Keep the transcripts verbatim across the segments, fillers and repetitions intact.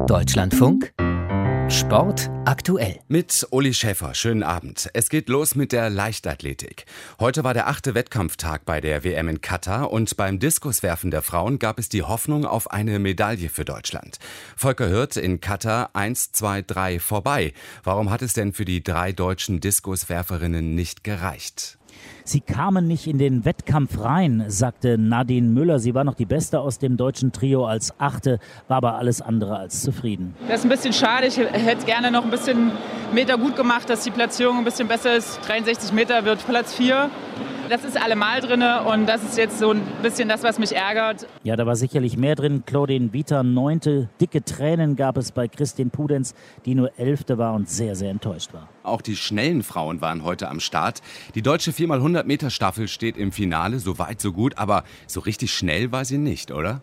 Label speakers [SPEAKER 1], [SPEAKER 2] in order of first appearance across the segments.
[SPEAKER 1] Deutschlandfunk Sport aktuell.
[SPEAKER 2] Mit Uli Schäfer, schönen Abend. Es geht los mit der Leichtathletik. Heute war der achte Wettkampftag bei der W M in Katar und beim Diskuswerfen der Frauen gab es die Hoffnung auf eine Medaille für Deutschland. Volker Hirt in Katar eins, zwei, drei vorbei. Warum hat es denn für die drei deutschen Diskuswerferinnen nicht gereicht?
[SPEAKER 3] Sie kamen nicht in den Wettkampf rein, sagte Nadine Müller. Sie war noch die Beste aus dem deutschen Trio als Achte, war aber alles andere als zufrieden.
[SPEAKER 4] Das ist ein bisschen schade. Ich hätte gerne noch ein bisschen Meter gut gemacht, dass die Platzierung ein bisschen besser ist. dreiundsechzig Meter wird Platz vier. Das ist allemal drin und das ist jetzt so ein bisschen das, was mich ärgert.
[SPEAKER 3] Ja, da war sicherlich mehr drin. Claudine Vita neunte. Dicke Tränen gab es bei Kristin Pudenz, die nur elfte war und sehr, sehr enttäuscht war.
[SPEAKER 2] Auch die schnellen Frauen waren heute am Start. Die deutsche vier mal hundert Meter Staffel steht im Finale, so weit, so gut. Aber so richtig schnell war sie nicht, oder?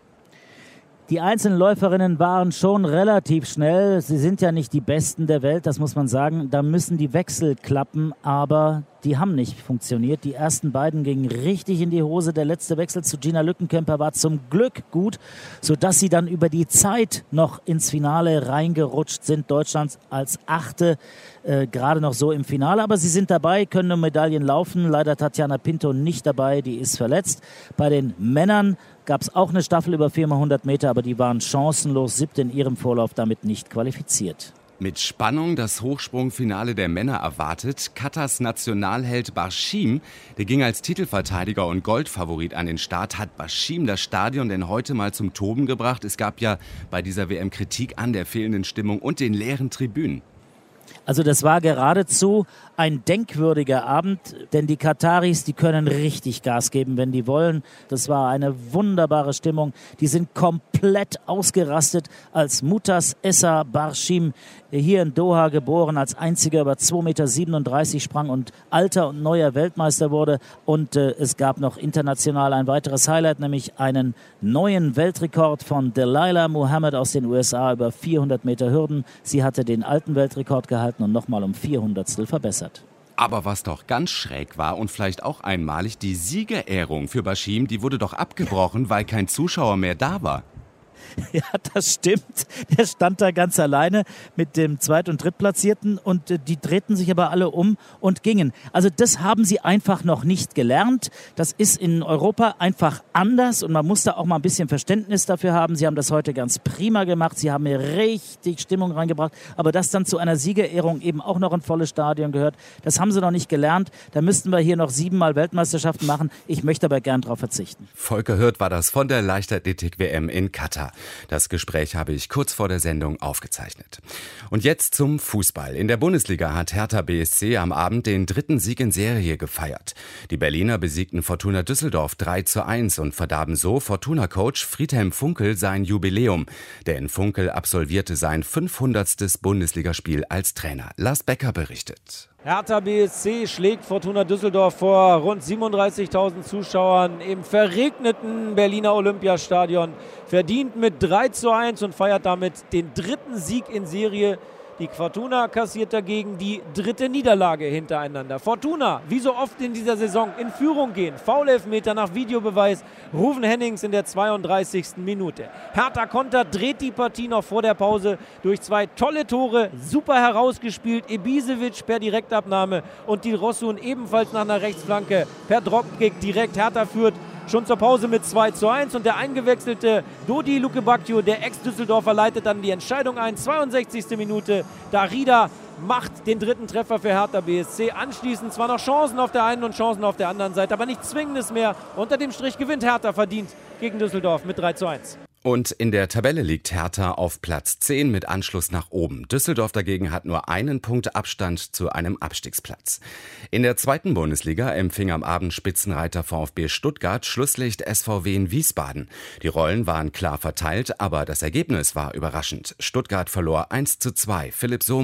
[SPEAKER 3] Die einzelnen Läuferinnen waren schon relativ schnell. Sie sind ja nicht die Besten der Welt, das muss man sagen. Da müssen die Wechsel klappen, aber die haben nicht funktioniert. Die ersten beiden gingen richtig in die Hose. Der letzte Wechsel zu Gina Lückenkämper war zum Glück gut, sodass sie dann über die Zeit noch ins Finale reingerutscht sind. Deutschland als Achte äh, gerade noch so im Finale. Aber sie sind dabei, können um Medaillen laufen. Leider Tatjana Pinto nicht dabei, die ist verletzt. Bei den Männern gab es auch eine Staffel über vier mal hundert Meter, aber die waren chancenlos, siebte in ihrem Vorlauf, damit nicht qualifiziert.
[SPEAKER 2] Mit Spannung das Hochsprungfinale der Männer erwartet. Katars Nationalheld Barshim, der ging als Titelverteidiger und Goldfavorit an den Start. Hat Barshim das Stadion denn heute mal zum Toben gebracht? Es gab ja bei dieser W M Kritik an der fehlenden Stimmung und den leeren Tribünen.
[SPEAKER 3] Also das war geradezu ein denkwürdiger Abend, denn die Kataris, die können richtig Gas geben, wenn die wollen. Das war eine wunderbare Stimmung. Die sind komplett ausgerastet, als Mutas Essa Barshim hier in Doha geboren, als einziger über zwei Komma siebenunddreißig Meter sprang und alter und neuer Weltmeister wurde. Und äh, es gab noch international ein weiteres Highlight, nämlich einen neuen Weltrekord von Delilah Muhammad aus den U S A über vierhundert Meter Hürden. Sie hatte den alten Weltrekord gehalten und nochmal um vierhundertstel verbessert.
[SPEAKER 2] Aber was doch ganz schräg war und vielleicht auch einmalig, die Siegerehrung für Barshim, die wurde doch abgebrochen, weil kein Zuschauer mehr da war.
[SPEAKER 3] Ja, das stimmt. Der stand da ganz alleine mit dem Zweit- und Drittplatzierten und äh, die drehten sich aber alle um und gingen. Also das haben sie einfach noch nicht gelernt. Das ist in Europa einfach anders und man muss da auch mal ein bisschen Verständnis dafür haben. Sie haben das heute ganz prima gemacht. Sie haben mir richtig Stimmung reingebracht. Aber dass dann zu einer Siegerehrung eben auch noch ein volles Stadion gehört, das haben sie noch nicht gelernt. Da müssten wir hier noch siebenmal Weltmeisterschaften machen. Ich möchte aber gern darauf verzichten.
[SPEAKER 2] Volker Hirt war das von der Leichtathletik-W M in Katar. Das Gespräch habe ich kurz vor der Sendung aufgezeichnet. Und jetzt zum Fußball. In der Bundesliga hat Hertha B S C am Abend den dritten Sieg in Serie gefeiert. Die Berliner besiegten Fortuna Düsseldorf drei zu eins und verdarben so Fortuna-Coach Friedhelm Funkel sein Jubiläum. Denn Funkel absolvierte sein fünfhundertstes Bundesligaspiel als Trainer. Lars Becker berichtet.
[SPEAKER 5] Hertha B S C schlägt Fortuna Düsseldorf vor rund siebenunddreißigtausend Zuschauern im verregneten Berliner Olympiastadion. Verdient mit drei zu eins und feiert damit den dritten Sieg in Serie. Die Fortuna kassiert dagegen die dritte Niederlage hintereinander. Fortuna, wie so oft in dieser Saison, in Führung gehen. Foul-Elfmeter nach Videobeweis. Ruven Hennings in der zweiunddreißigsten Minute. Hertha kontert, dreht die Partie noch vor der Pause durch zwei tolle Tore. Super herausgespielt. Ibisevic per Direktabnahme und die Rossun ebenfalls nach einer Rechtsflanke per Dropkick direkt. Hertha führt schon zur Pause mit zwei zu eins und der eingewechselte Dodi Lukebakio, der Ex-Düsseldorfer, leitet dann die Entscheidung ein. zweiundsechzigste Minute, Darida macht den dritten Treffer für Hertha B S C. Anschließend zwar noch Chancen auf der einen und Chancen auf der anderen Seite, aber nichts Zwingendes mehr. Unter dem Strich gewinnt Hertha verdient gegen Düsseldorf mit drei zu eins.
[SPEAKER 2] Und in der Tabelle liegt Hertha auf Platz zehn mit Anschluss nach oben. Düsseldorf dagegen hat nur einen Punkt Abstand zu einem Abstiegsplatz. In der zweiten Bundesliga empfing am Abend Spitzenreiter VfB Stuttgart Schlusslicht S V W in Wiesbaden. Die Rollen waren klar verteilt, aber das Ergebnis war überraschend. Stuttgart verlor eins zu zwei. Philipp Sohmer.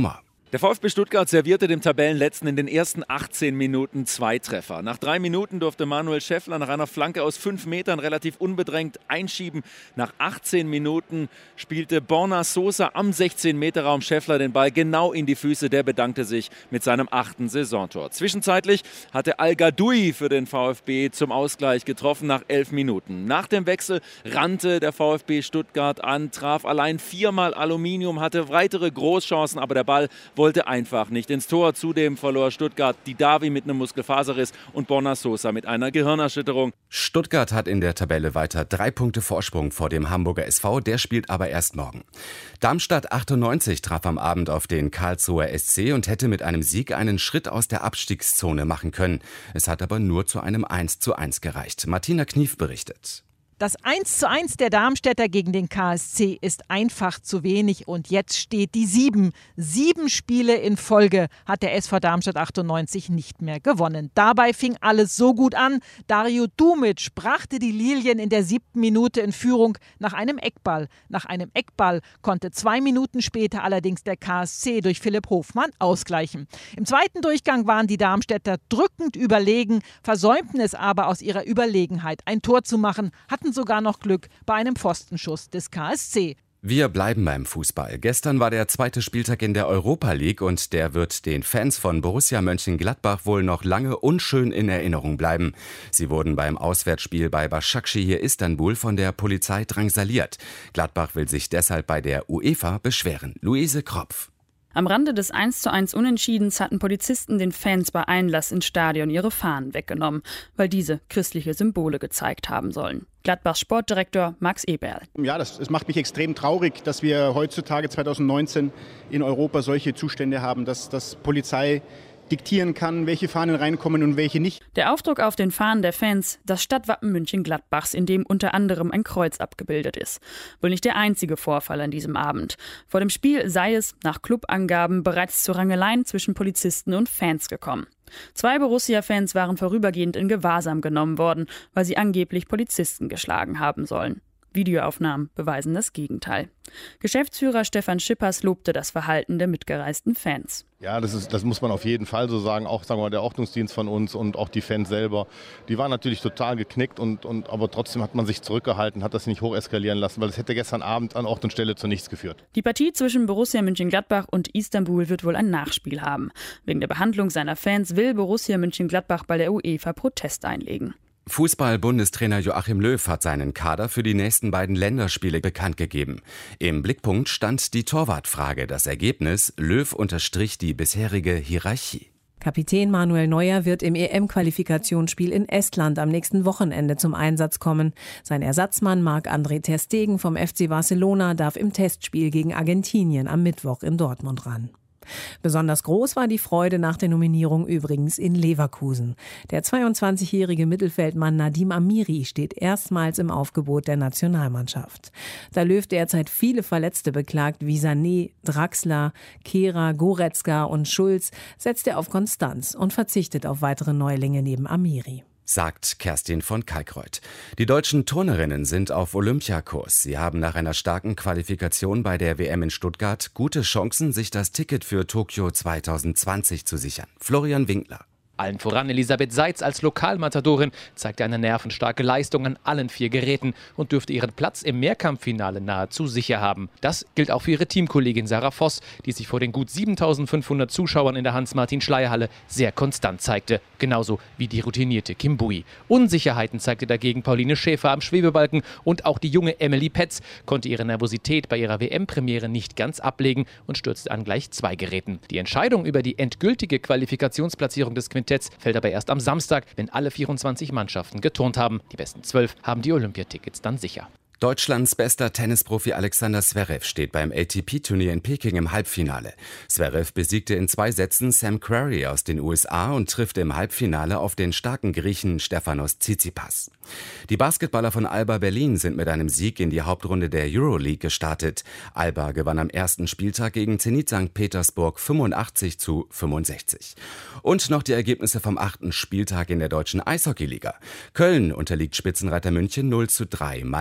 [SPEAKER 6] Der VfB Stuttgart servierte dem Tabellenletzten in den ersten achtzehn Minuten zwei Treffer. Nach drei Minuten durfte Manuel Schäffler nach einer Flanke aus fünf Metern relativ unbedrängt einschieben. Nach achtzehn Minuten spielte Borna Sosa am sechzehn-Meter-Raum Schäffler den Ball genau in die Füße. Der bedankte sich mit seinem achten Saisontor. Zwischenzeitlich hatte Al-Gadoui für den VfB zum Ausgleich getroffen nach elf Minuten. Nach dem Wechsel rannte der VfB Stuttgart an, traf allein viermal Aluminium, hatte weitere Großchancen, aber der Ball wollte einfach nicht ins Tor. Zudem verlor Stuttgart Didavi mit einem Muskelfaserriss und Borna Sosa mit einer Gehirnerschütterung.
[SPEAKER 2] Stuttgart hat in der Tabelle weiter drei Punkte Vorsprung vor dem Hamburger S V, der spielt aber erst morgen. Darmstadt achtundneunzig traf am Abend auf den Karlsruher S C und hätte mit einem Sieg einen Schritt aus der Abstiegszone machen können. Es hat aber nur zu einem eins zu eins gereicht. Martina Knief berichtet.
[SPEAKER 7] Das eins zu eins der Darmstädter gegen den K S C ist einfach zu wenig und jetzt steht die sieben. Sieben Spiele in Folge hat der S V Darmstadt achtundneunzig nicht mehr gewonnen. Dabei fing alles so gut an. Dario Dumic brachte die Lilien in der siebten Minute in Führung nach einem Eckball. Nach einem Eckball konnte zwei Minuten später allerdings der K S C durch Philipp Hofmann ausgleichen. Im zweiten Durchgang waren die Darmstädter drückend überlegen, versäumten es aber aus ihrer Überlegenheit ein Tor zu machen, hatten sogar noch Glück bei einem Pfostenschuss des K S C.
[SPEAKER 2] Wir bleiben beim Fußball. Gestern war der zweite Spieltag in der Europa League und der wird den Fans von Borussia Mönchengladbach wohl noch lange unschön in Erinnerung bleiben. Sie wurden beim Auswärtsspiel bei Başakşehir Istanbul von der Polizei drangsaliert. Gladbach will sich deshalb bei der UEFA beschweren. Luise Kropf.
[SPEAKER 8] Am Rande des eins zu eins Unentschiedens hatten Polizisten den Fans bei Einlass ins Stadion ihre Fahnen weggenommen, weil diese christliche Symbole gezeigt haben sollen. Gladbachs Sportdirektor Max Eberl.
[SPEAKER 9] Ja, das, das macht mich extrem traurig, dass wir heutzutage zweitausendneunzehn in Europa solche Zustände haben, dass, dass Polizei diktieren kann, welche Fahnen reinkommen und welche nicht.
[SPEAKER 8] Der Aufdruck auf den Fahnen der Fans, das Stadtwappen Mönchengladbachs, in dem unter anderem ein Kreuz abgebildet ist. Wohl nicht der einzige Vorfall an diesem Abend. Vor dem Spiel sei es, nach Clubangaben, bereits zu Rangeleien zwischen Polizisten und Fans gekommen. Zwei Borussia-Fans waren vorübergehend in Gewahrsam genommen worden, weil sie angeblich Polizisten geschlagen haben sollen. Videoaufnahmen beweisen das Gegenteil. Geschäftsführer Stefan Schippers lobte das Verhalten der mitgereisten Fans.
[SPEAKER 10] Ja, das ist, das muss man auf jeden Fall so sagen. Auch sagen wir, der Ordnungsdienst von uns und auch die Fans selber. Die waren natürlich total geknickt, und, und, aber trotzdem hat man sich zurückgehalten, hat das nicht hocheskalieren lassen, weil es hätte gestern Abend an Ort und Stelle zu nichts geführt.
[SPEAKER 8] Die Partie zwischen Borussia Mönchengladbach und Istanbul wird wohl ein Nachspiel haben. Wegen der Behandlung seiner Fans will Borussia Mönchengladbach bei der UEFA Protest einlegen.
[SPEAKER 2] Fußball-Bundestrainer Joachim Löw hat seinen Kader für die nächsten beiden Länderspiele bekannt gegeben. Im Blickpunkt stand die Torwartfrage. Das Ergebnis: Löw unterstrich die bisherige Hierarchie.
[SPEAKER 11] Kapitän Manuel Neuer wird im E M-Qualifikationsspiel in Estland am nächsten Wochenende zum Einsatz kommen. Sein Ersatzmann Marc-André ter Stegen vom F C Barcelona darf im Testspiel gegen Argentinien am Mittwoch in Dortmund ran. Besonders groß war die Freude nach der Nominierung übrigens in Leverkusen. Der zweiundzwanzigjährige Mittelfeldmann Nadim Amiri steht erstmals im Aufgebot der Nationalmannschaft. Da Löw derzeit viele Verletzte beklagt wie Sané, Draxler, Kehrer, Goretzka und Schulz, setzt er auf Konstanz und verzichtet auf weitere Neulinge neben Amiri.
[SPEAKER 2] Sagt Kerstin von Kalkreuth. Die deutschen Turnerinnen sind auf Olympiakurs. Sie haben nach einer starken Qualifikation bei der W M in Stuttgart gute Chancen, sich das Ticket für Tokio zweitausendzwanzig zu sichern. Florian Winkler.
[SPEAKER 12] Allen voran Elisabeth Seitz als Lokalmatadorin zeigte eine nervenstarke Leistung an allen vier Geräten und dürfte ihren Platz im Mehrkampffinale nahezu sicher haben. Das gilt auch für ihre Teamkollegin Sarah Voss, die sich vor den gut siebentausendfünfhundert Zuschauern in der Hans-Martin-Schleyer-Halle sehr konstant zeigte. Genauso wie die routinierte Kim Bui. Unsicherheiten zeigte dagegen Pauline Schäfer am Schwebebalken und auch die junge Emily Petz konnte ihre Nervosität bei ihrer W M-Premiere nicht ganz ablegen und stürzte an gleich zwei Geräten. Die Entscheidung über die endgültige Qualifikationsplatzierung des Quintetts fällt aber erst am Samstag, wenn alle vierundzwanzig Mannschaften geturnt haben. Die besten zwölf haben die Olympiatickets dann sicher.
[SPEAKER 2] Deutschlands bester Tennisprofi Alexander Zverev steht beim A T P-Turnier in Peking im Halbfinale. Zverev besiegte in zwei Sätzen Sam Querrey aus den U S A und trifft im Halbfinale auf den starken Griechen Stefanos Tsitsipas. Die Basketballer von Alba Berlin sind mit einem Sieg in die Hauptrunde der Euroleague gestartet. Alba gewann am ersten Spieltag gegen Zenit Sankt Petersburg fünfundachtzig zu fünfundsechzig. Und noch die Ergebnisse vom achten Spieltag in der deutschen Eishockeyliga. Köln unterliegt Spitzenreiter München null zu drei. Mannheim besiegt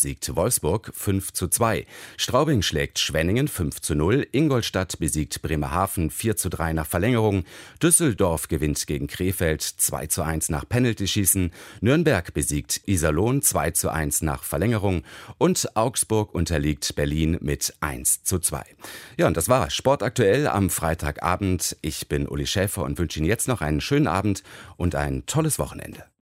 [SPEAKER 2] besiegt Wolfsburg fünf zu zwei. Straubing schlägt Schwenningen fünf zu null. Ingolstadt besiegt Bremerhaven vier zu drei nach Verlängerung. Düsseldorf gewinnt gegen Krefeld zwei zu eins nach Penaltyschießen. Nürnberg besiegt Iserlohn zwei zu eins nach Verlängerung. Und Augsburg unterliegt Berlin mit eins zu zwei. Ja, und das war Sport aktuell am Freitagabend. Ich bin Uli Schäfer und wünsche Ihnen jetzt noch einen schönen Abend und ein tolles Wochenende.